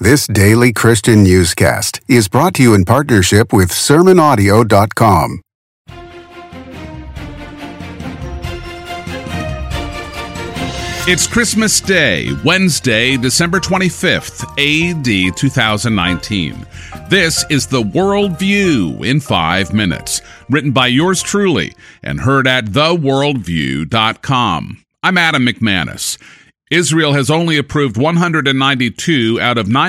This daily Christian newscast is brought to you in partnership with SermonAudio.com. It's Christmas Day, Wednesday, December 25th, A.D. 2019. This is The World View in 5 minutes, written by yours truly and heard at theworldview.com. I'm Adam McManus. Israel has only approved 192 out of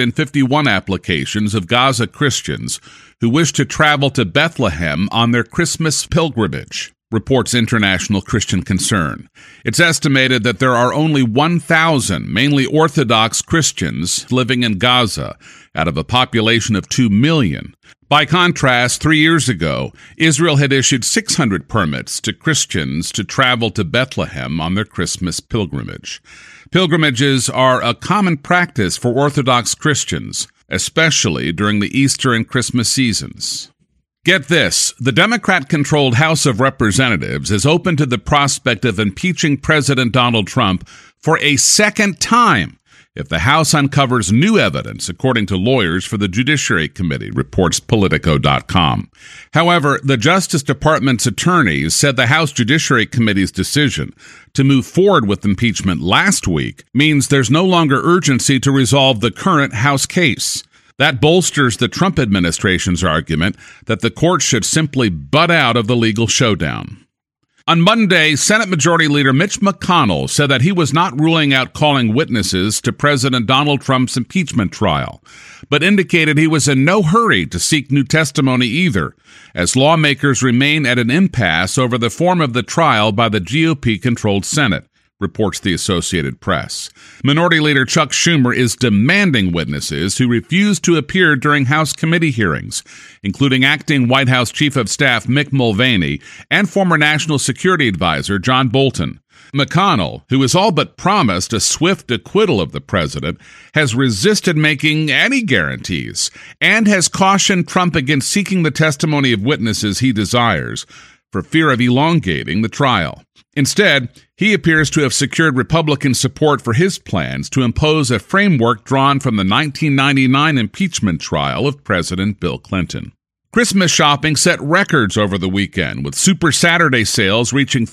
951 applications of Gaza Christians who wish to travel to Bethlehem on their Christmas pilgrimage, reports International Christian Concern. It's estimated that there are only 1,000 mainly Orthodox Christians living in Gaza out of a population of 2 million. By contrast, 3 years ago, Israel had issued 600 permits to Christians to travel to Bethlehem on their Christmas pilgrimage. Pilgrimages are a common practice for Orthodox Christians, especially during the Easter and Christmas seasons. Get this, the Democrat-controlled House of Representatives is open to the prospect of impeaching President Donald Trump for a second time if the House uncovers new evidence, according to lawyers for the Judiciary Committee, reports Politico.com. However, the Justice Department's attorneys said the House Judiciary Committee's decision to move forward with impeachment last week means there's no longer urgency to resolve the current House case. That bolsters the Trump administration's argument that the court should simply butt out of the legal showdown. On Monday, Senate Majority Leader Mitch McConnell said that he was not ruling out calling witnesses to President Donald Trump's impeachment trial, but indicated he was in no hurry to seek new testimony either, as lawmakers remain at an impasse over the form of the trial by the GOP-controlled Senate, reports the Associated Press. Minority Leader Chuck Schumer is demanding witnesses who refuse to appear during House committee hearings, including acting White House Chief of Staff Mick Mulvaney and former National Security Advisor John Bolton. McConnell, who has all but promised a swift acquittal of the president, has resisted making any guarantees and has cautioned Trump against seeking the testimony of witnesses he desires for fear of elongating the trial. Instead, he appears to have secured Republican support for his plans to impose a framework drawn from the 1999 impeachment trial of President Bill Clinton. Christmas shopping set records over the weekend, with Super Saturday sales reaching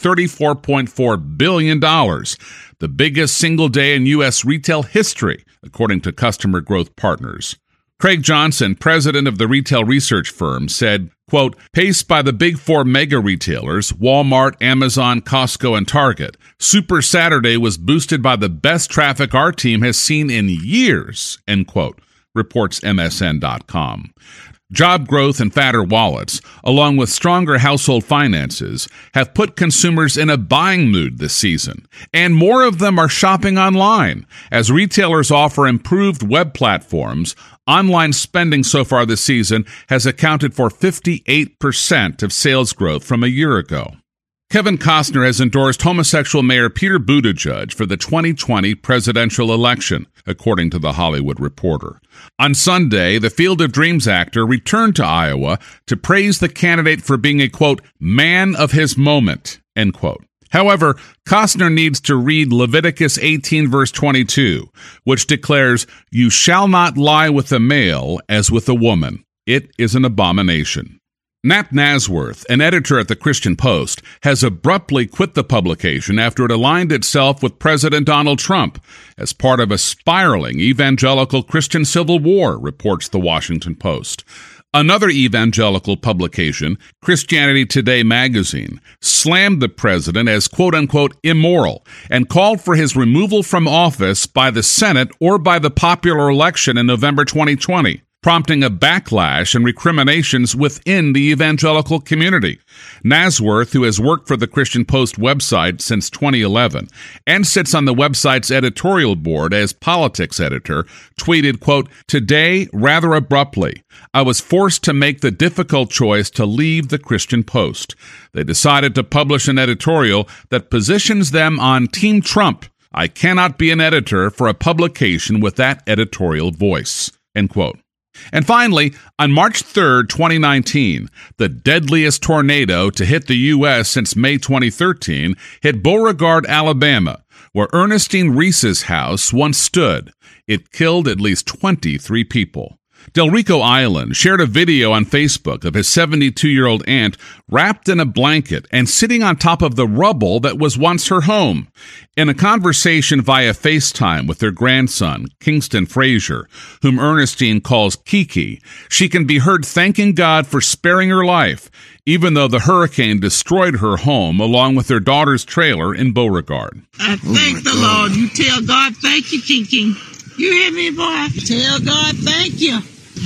$34.4 billion, the biggest single day in U.S. retail history, according to Customer Growth Partners. Craig Johnson, president of the retail research firm, said, quote, paced by the big four mega retailers, Walmart, Amazon, Costco, and Target, Super Saturday was boosted by the best traffic our team has seen in years, end quote, reports MSN.com. Job growth and fatter wallets, along with stronger household finances, have put consumers in a buying mood this season, and more of them are shopping online. As retailers offer improved web platforms, online spending so far this season has accounted for 58% of sales growth from a year ago. Kevin Costner has endorsed homosexual Mayor Peter Buttigieg for the 2020 presidential election, according to The Hollywood Reporter. On Sunday, the Field of Dreams actor returned to Iowa to praise the candidate for being a, quote, man of his moment, end quote. However, Costner needs to read Leviticus 18, verse 22, which declares, you shall not lie with a male as with a woman. It is an abomination. Nat Nasworth, an editor at the Christian Post, has abruptly quit the publication after it aligned itself with President Donald Trump as part of a spiraling evangelical Christian civil war, reports the Washington Post. Another evangelical publication, Christianity Today magazine, slammed the president as quote-unquote immoral and called for his removal from office by the Senate or by the popular election in November 2020. Prompting a backlash and recriminations within the evangelical community. Nasworth, who has worked for the Christian Post website since 2011 and sits on the website's editorial board as politics editor, tweeted, quote, today, rather abruptly, I was forced to make the difficult choice to leave the Christian Post. They decided to publish an editorial that positions them on Team Trump. I cannot be an editor for a publication with that editorial voice, end quote. And finally, on March 3rd, 2019, the deadliest tornado to hit the U.S. since May 2013 hit Beauregard, Alabama, where Ernestine Reese's house once stood. It killed at least 23 people. Del Rico Island shared a video on Facebook of his 72-year-old aunt wrapped in a blanket and sitting on top of the rubble that was once her home. In a conversation via FaceTime with their grandson, Kingston Frazier, whom Ernestine calls Kiki, she can be heard thanking God for sparing her life, even though the hurricane destroyed her home along with their daughter's trailer in Beauregard. I thank the Lord. You tell God thank you, King. You hear me, boy? Tell God thank you.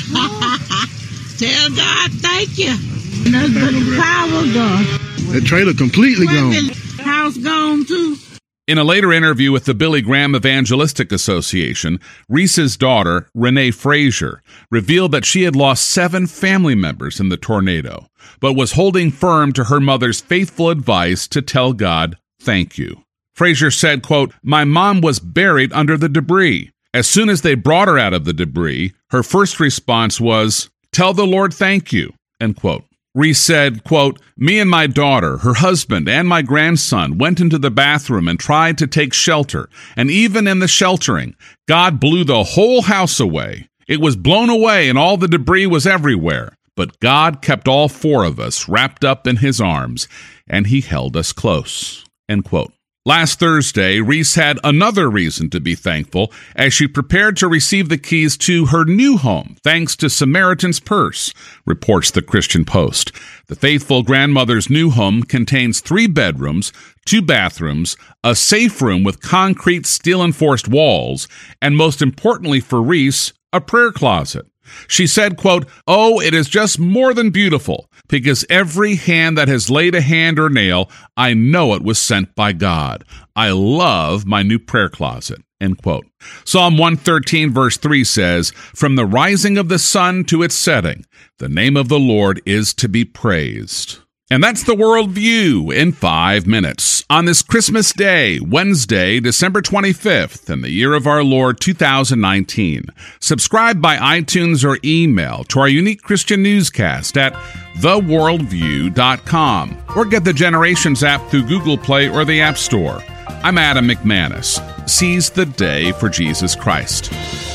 Tell God thank you. Nothing but the power of God. That trailer completely gone. House gone too. In a later interview with the Billy Graham Evangelistic Association, Reese's daughter, Renee Frazier, revealed that she had lost 7 family members in the tornado, but was holding firm to her mother's faithful advice to tell God thank you. Frazier said, quote, "My mom was buried under the debris. As soon as they brought her out of the debris, her first response was, 'Tell the Lord thank you,' end quote. Reese said, quote, "Me and my daughter, her husband, and my grandson went into the bathroom and tried to take shelter. And even in the sheltering, God blew the whole house away. It was blown away and all the debris was everywhere. But God kept all 4 of us wrapped up in his arms, and he held us close," end quote. Last Thursday, Reese had another reason to be thankful as she prepared to receive the keys to her new home, thanks to Samaritan's Purse, reports the Christian Post. The faithful grandmother's new home contains 3 bedrooms, 2 bathrooms, a safe room with concrete steel-enforced walls, and most importantly for Reese, a prayer closet. She said, quote, "Oh, it is just more than beautiful, because every hand that has laid a hand or nail, I know it was sent by God. I love my new prayer closet," end quote. Psalm 113 verse 3 says, "From the rising of the sun to its setting, the name of the Lord is to be praised." And that's the World View in 5 minutes. On this Christmas Day, Wednesday, December 25th, in the year of our Lord 2019. Subscribe by iTunes or email to our unique Christian newscast at theworldview.com or get the Generations app through Google Play or the App Store. I'm Adam McManus. Seize the day for Jesus Christ.